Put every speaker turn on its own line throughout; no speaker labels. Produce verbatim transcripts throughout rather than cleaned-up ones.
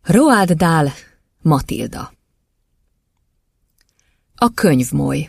Roald Dahl, Matilda. A könyvmoly.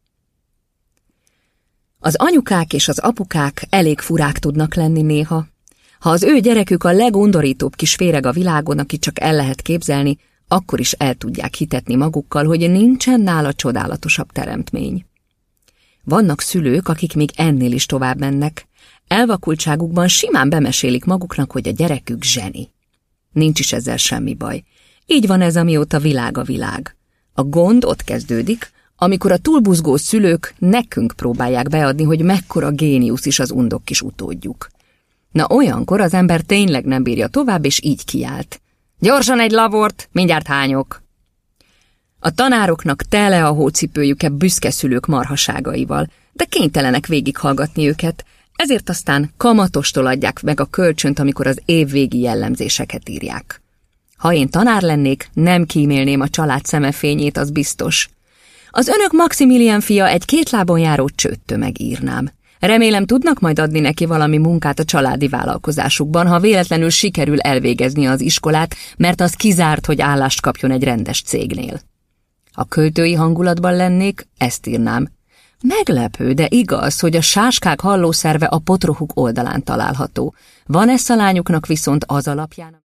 Az anyukák és az apukák elég furák tudnak lenni néha. Ha az ő gyerekük a legundorítóbb kis féreg a világon, aki csak el lehet képzelni, akkor is el tudják hitetni magukkal, hogy nincsen nála csodálatosabb teremtmény. Vannak szülők, akik még ennél is tovább mennek. Elvakultságukban simán bemesélik maguknak, hogy a gyerekük zseni. Nincs is ezzel semmi baj. Így van ez, amióta világ a világ. A gond ott kezdődik, amikor a túlbuzgó szülők nekünk próbálják beadni, hogy mekkora géniusz is az undok kis utódjuk. Na olyankor az ember tényleg nem bírja tovább, és így kiált. Gyorsan egy lavort, mindjárt hányok! A tanároknak tele a hócipőjüke büszke szülők marhaságaival, de kénytelenek végighallgatni őket, ezért aztán kamatostól adják meg a kölcsönt, amikor az évvégi jellemzéseket írják. Ha én tanár lennék, nem kímélném a család szemefényét, az biztos. Az önök Maximilian fia egy két lábon járó csőttömeg írnám. Remélem tudnak majd adni neki valami munkát a családi vállalkozásukban, ha véletlenül sikerül elvégezni az iskolát, mert az kizárt, hogy állást kapjon egy rendes cégnél. Ha költői hangulatban lennék, ezt írnám. Meglepő, de igaz, hogy a sáskák hallószerve a potrohuk oldalán található. Vanessa lányuknak viszont az alapján...